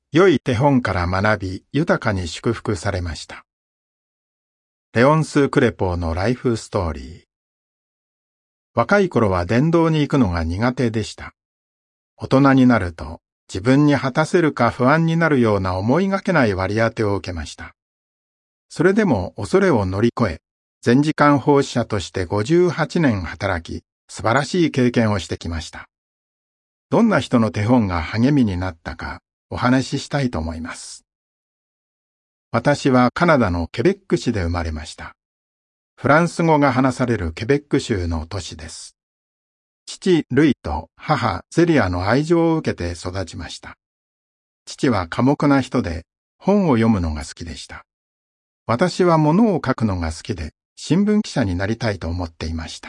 良い手本から学び、豊かに祝福されました。レオンス・クレポーのライフストーリー。若い頃は伝道に行くのが苦手でした。大人になると、自分に果たせるか不安になるような思いがけない割り当てを受けました。それでも恐れを乗り越え、全時間奉仕者として58年働き、素晴らしい経験をしてきました。どんな人の手本が励みになったかお話ししたいと思います。私はカナダのケベック市で生まれました。フランス語が話されるケベック州の都市です。父ルイと母ゼリアの愛情を受けて育ちました。父は寡黙な人で本を読むのが好きでした。私は物を書くのが好きで新聞記者になりたいと思っていました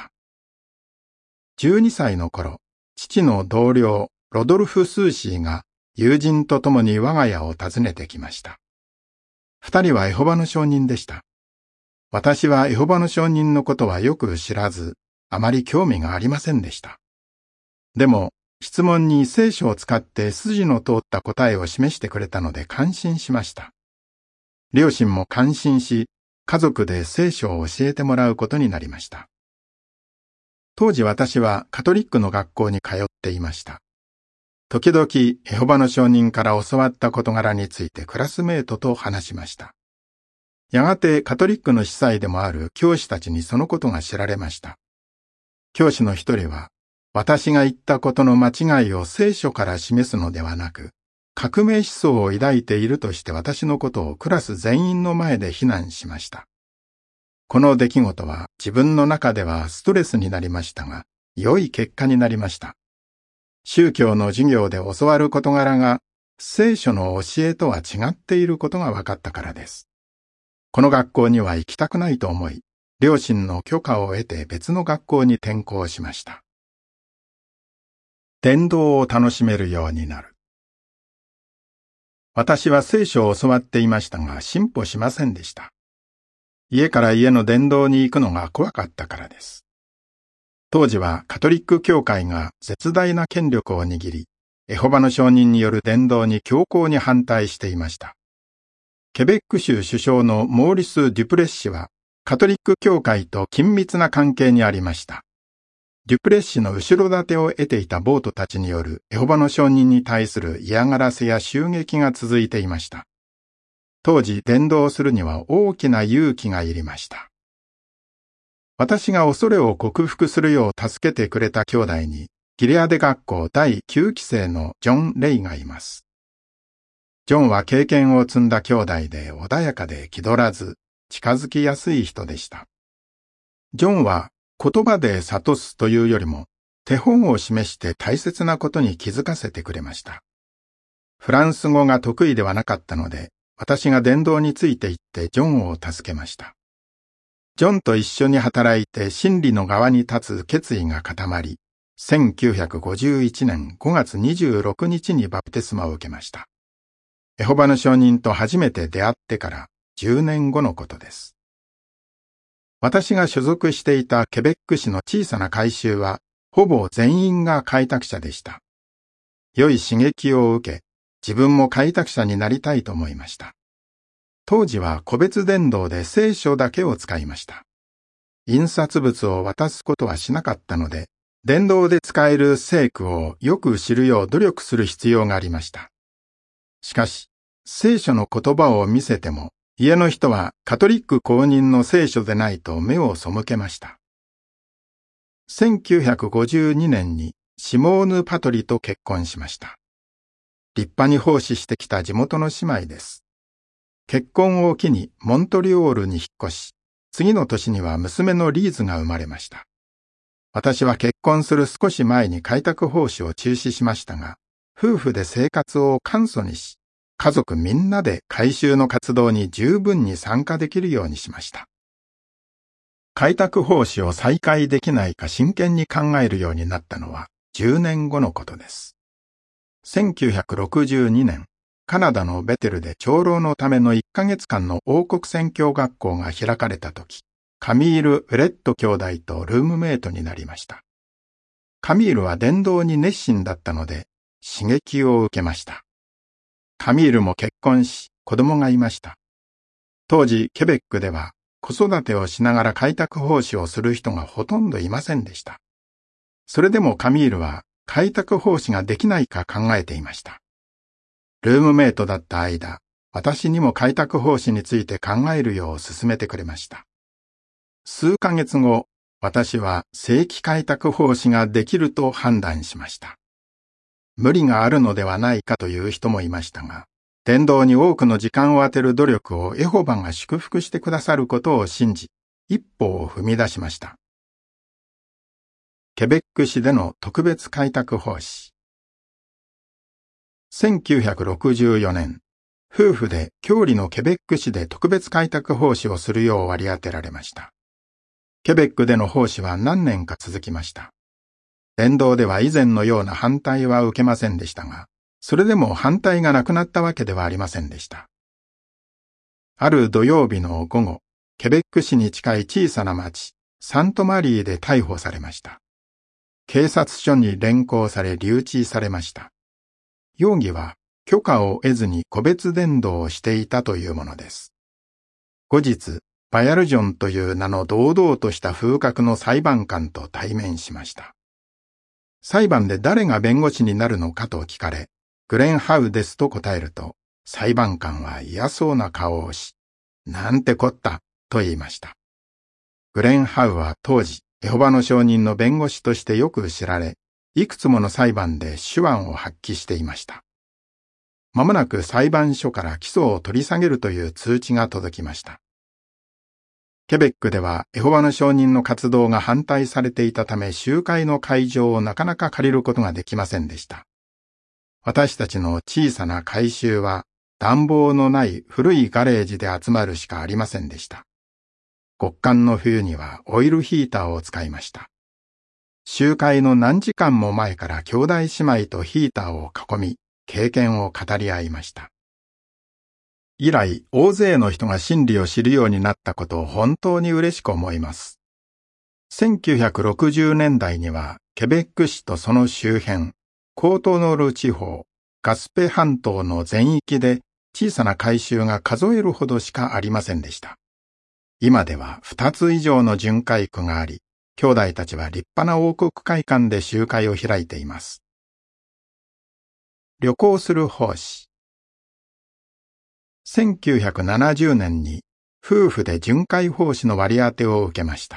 。12歳の頃、父の同僚ロドルフ・スーシーが友人と共に我が家を訪ねてきました。二人はエホバの証人でした。私はエホバの証人のことはよく知らず、あまり興味がありませんでした。でも、質問に聖書を使って筋の通った答えを示してくれたので感心しました。両親も感心し、家族で聖書を教えてもらうことになりました。当時私はカトリックの学校に通っていました。時々エホバの証人から教わった事柄についてクラスメートと話しました。やがてカトリックの司祭でもある教師たちにそのことが知られました。教師の一人は、私が言ったことの間違いを聖書から示すのではなく、革命思想を抱いているとして私のことをクラス全員の前で非難しました。この出来事は自分の中ではストレスになりましたが、良い結果になりました。宗教の授業で教わる事柄が聖書の教えとは違っていることが分かったからです。この学校には行きたくないと思い、両親の許可を得て別の学校に転校しました。伝道を楽しめるようになる。私は聖書を教わっていましたが進歩しませんでした。家から家の伝道に行くのが怖かったからです。当時はカトリック教会が絶大な権力を握り、エホバの証人による伝道に強硬に反対していました。ケベック州首相のモーリス・デュプレッシはカトリック教会と緊密な関係にありました。デュプレッシの後ろ盾を得ていた暴徒たちによるエホバの証人に対する嫌がらせや襲撃が続いていました。当時伝道するには大きな勇気がいりました。私が恐れを克服するよう助けてくれた兄弟に、ギレアデ学校第9期生のジョン・レイがいます。ジョンは経験を積んだ兄弟で穏やかで気取らず、近づきやすい人でした。ジョンは言葉で諭すというよりも、手本を示して大切なことに気づかせてくれました。フランス語が得意ではなかったので、私が伝道について行ってジョンを助けました。ジョンと一緒に働いて真理の側に立つ決意が固まり、1951年5月26日にバプテスマを受けました。エホバの証人と初めて出会ってから10年後のことです。私が所属していたケベック市の小さな改宗は、ほぼ全員が開拓者でした。良い刺激を受け、自分も開拓者になりたいと思いました。当時は個別伝道で聖書だけを使いました。印刷物を渡すことはしなかったので、伝道で使える聖句をよく知るよう努力する必要がありました。しかし、聖書の言葉を見せても、家の人はカトリック公認の聖書でないと目を背けました。1952年にシモーヌ・パトリと結婚しました。立派に奉仕してきた地元の姉妹です。結婚を機にモントリオールに引っ越し、次の年には娘のリーズが生まれました。私は結婚する少し前に開拓奉仕を中止しましたが、夫婦で生活を簡素にし、家族みんなで改宗の活動に十分に参加できるようにしました。開拓奉仕を再開できないか真剣に考えるようになったのは10年後のことです。1962年、カナダのベテルで長老のための1ヶ月間の王国宣教学校が開かれたとき、カミール・ウレット兄弟とルームメイトになりました。カミールは伝道に熱心だったので刺激を受けました。 カミールも結婚し、子供がいました。当時、ケベックでは子育てをしながら開拓奉仕をする人がほとんどいませんでした。それでもカミールは開拓奉仕ができないか考えていました。ルームメイトだった間、私にも開拓奉仕について考えるよう勧めてくれました。数ヶ月後、私は正規開拓奉仕ができると判断しました。無理があるのではないかという人もいましたが、伝道に多くの時間を充てる努力をエホバが祝福してくださることを信じ、一歩を踏み出しました。ケベック市での特別開拓奉仕。1964年、夫婦で郷里のケベック市で特別開拓奉仕をするよう割り当てられました。ケベックでの奉仕は何年か続きました。伝道では以前のような反対は受けませんでしたが、それでも反対がなくなったわけではありませんでした。ある土曜日の午後、ケベック市に近い小さな町、サントマリーで逮捕されました。警察署に連行され留置されました。容疑は許可を得ずに個別伝道をしていたというものです。後日、バヤルジョンという名の堂々とした風格の裁判官と対面しました。裁判で誰が弁護士になるのかと聞かれ、グレンハウですと答えると、裁判官は嫌そうな顔をし、なんてこったと言いました。グレンハウは当時、エホバの証人の弁護士としてよく知られ、いくつもの裁判で手腕を発揮していました。まもなく裁判所から起訴を取り下げるという通知が届きました。ケベックではエホバの証人の活動が反対されていたため集会の会場をなかなか借りることができませんでした。私たちの小さな改修は暖房のない古いガレージで集まるしかありませんでした。極寒の冬にはオイルヒーターを使いました。集会の何時間も前から兄弟姉妹とヒーターを囲み、経験を語り合いました。以来、大勢の人が真理を知るようになったことを本当に嬉しく思います。1960年代には、ケベック市とその周辺、コートノール地方、ガスペ半島の全域で小さな改修が数えるほどしかありませんでした。今では2つ以上の巡回区があり、兄弟たちは立派な王国会館で集会を開いています。旅行する奉仕。1970年に夫婦で巡回奉仕の割り当てを受けました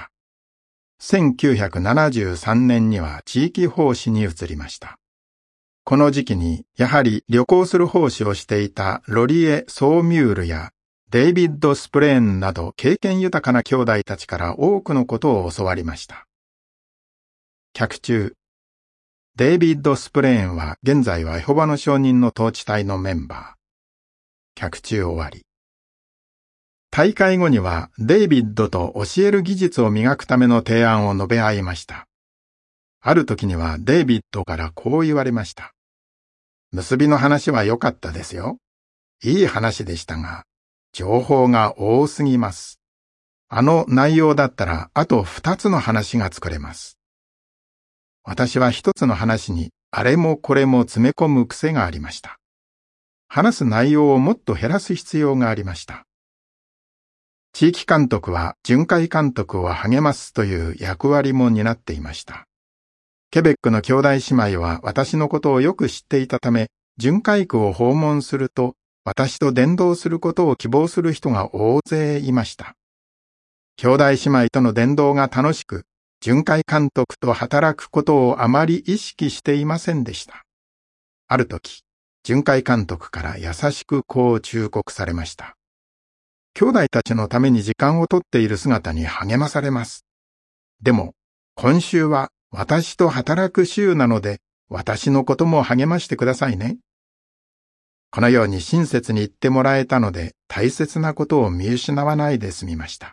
。1973年には地域奉仕に移りました。この時期にやはり旅行する奉仕をしていたロリエ・ソーミュールやデイビッド・スプレーンなど経験豊かな兄弟たちから多くのことを教わりました。脚注。デイビッド・スプレーンは現在はエホバの証人の統治隊のメンバー。脚注終わり。大会後にはデイビッドと教える技術を磨くための提案を述べ合いました。ある時にはデイビッドからこう言われました。結びの話は良かったですよ。いい話でしたが、情報が多すぎます。あの内容だったらあと2つの話が作れます。私は1つの話にあれもこれも詰め込む癖がありました。話す内容をもっと減らす必要がありました。地域監督は巡回監督を励ますという役割も担っていました。ケベックの兄弟姉妹は私のことをよく知っていたため、巡回区を訪問すると、私と伝道することを希望する人が大勢いました。兄弟姉妹との伝道が楽しく、巡回監督と働くことをあまり意識していませんでした。ある時、巡回監督から優しくこう忠告されました。兄弟たちのために時間をとっている姿に励まされます。でも、今週は私と働く週なので、私のことも励ましてくださいね。このように親切に言ってもらえたので、大切なことを見失わないで済みました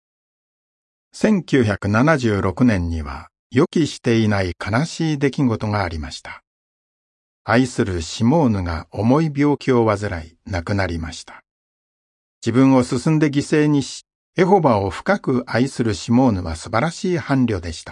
。1976年には、予期していない悲しい出来事がありました。愛するシモーヌが重い病気を患い、亡くなりました。自分を進んで犠牲にし、エホバを深く愛するシモーヌは素晴らしい伴侶でした。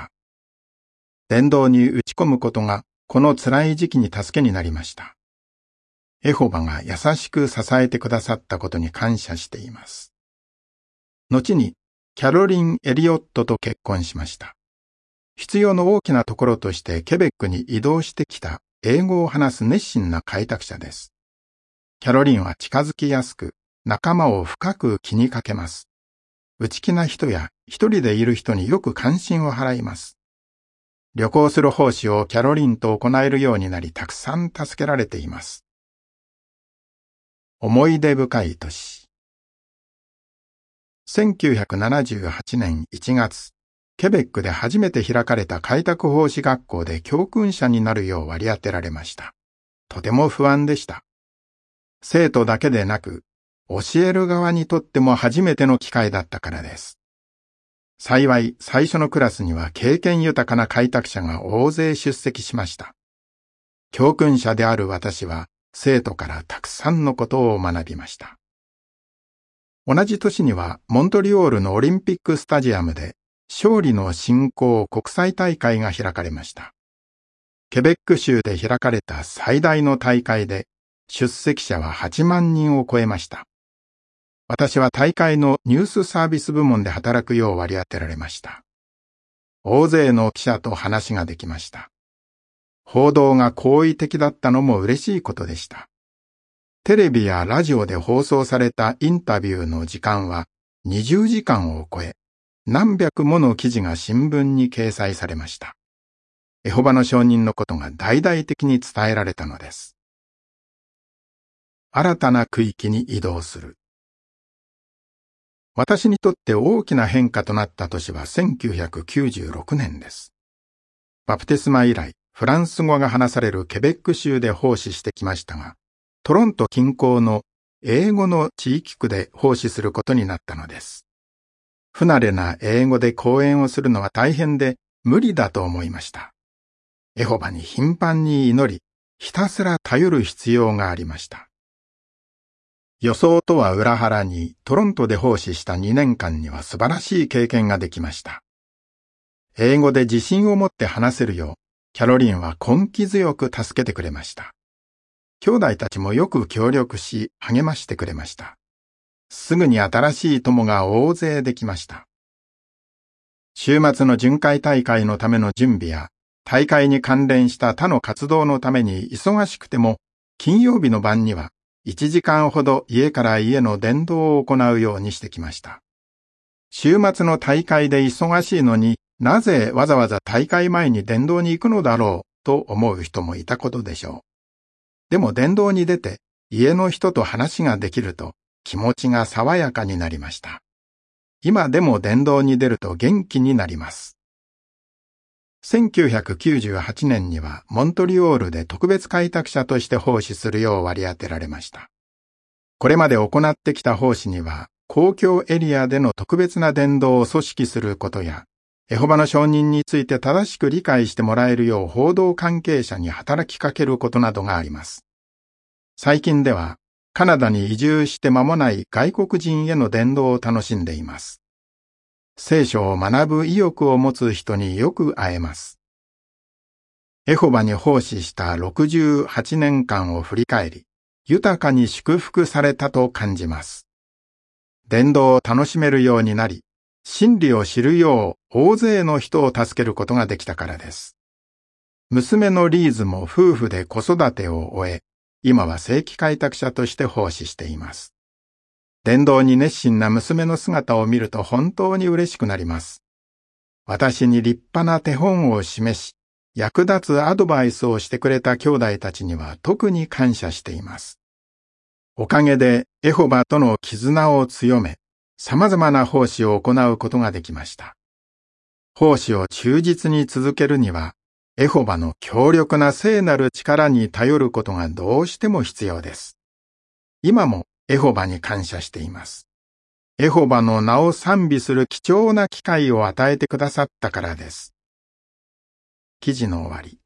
伝道に打ち込むことが、この辛い時期に助けになりました。 エホバが優しく支えてくださったことに感謝しています。後にキャロリン・エリオットと結婚しました。必要の大きなところとしてケベックに移動してきた英語を話す熱心な開拓者です。キャロリンは近づきやすく、仲間を深く気にかけます。内気な人や一人でいる人によく関心を払います。旅行する奉仕をキャロリンと行えるようになり、たくさん助けられています。思い出深い年。1978年1月、ケベックで初めて開かれた開拓奉仕学校で教訓者になるよう割り当てられました。とても不安でした。生徒だけでなく、教える側にとっても初めての機会だったからです。幸い、最初のクラスには経験豊かな開拓者が大勢出席しました。教訓者である私は、生徒からたくさんのことを学びました。同じ年には、モントリオールのオリンピックスタジアムで、勝利の信仰国際大会が開かれました。ケベック州で開かれた最大の大会で、出席者は8万人を超えました。私は大会のニュースサービス部門で働くよう割り当てられました。大勢の記者と話ができました。報道が好意的だったのも嬉しいことでした。テレビやラジオで放送されたインタビューの時間は20時間を超え、何百もの記事が新聞に掲載されました。エホバの証人のことが大々的に伝えられたのです。新たな区域に移動する。私にとって大きな変化となった年は1996年です。バプテスマ以来、フランス語が話されるケベック州で奉仕してきましたが、トロント近郊の英語の地域区で奉仕することになったのです。不慣れな英語で講演をするのは大変で無理だと思いました。エホバに頻繁に祈り、ひたすら頼る必要がありました。予想とは裏腹にトロントで奉仕した2年間には素晴らしい経験ができました。英語で自信を持って話せるよう、キャロリンは根気強く助けてくれました。兄弟たちもよく協力し励ましてくれました。すぐに新しい友が大勢できました。週末の巡回大会のための準備や、大会に関連した他の活動のために忙しくても、金曜日の晩には1時間ほど家から家の伝道を行うようにしてきました。週末の大会で忙しいのになぜわざわざ大会前に伝道に行くのだろうと思う人もいたことでしょう。でも伝道に出て家の人と話ができると気持ちが爽やかになりました。今でも伝道に出ると元気になります。1998年にはモントリオールで特別開拓者として奉仕するよう割り当てられました。これまで行ってきた奉仕には、公共エリアでの特別な伝道を組織することや、エホバの証人について正しく理解してもらえるよう報道関係者に働きかけることなどがあります。最近では、カナダに移住して間もない外国人への伝道を楽しんでいます。聖書を学ぶ意欲を持つ人によく会えます。エホバに奉仕した68年間を振り返り、豊かに祝福されたと感じます。伝道を楽しめるようになり、真理を知るよう大勢の人を助けることができたからです。娘のリーズも夫婦で子育てを終え、今は正規開拓者として奉仕しています。伝道に熱心な娘の姿を見ると本当に嬉しくなります。私に立派な手本を示し、役立つアドバイスをしてくれた兄弟たちには特に感謝しています。おかげでエホバとの絆を強め、様々な奉仕を行うことができました。奉仕を忠実に続けるには、エホバの強力な聖なる力に頼ることがどうしても必要です。今もエホバに感謝しています。エホバの名を賛美する貴重な機会を与えてくださったからです。記事の終わり。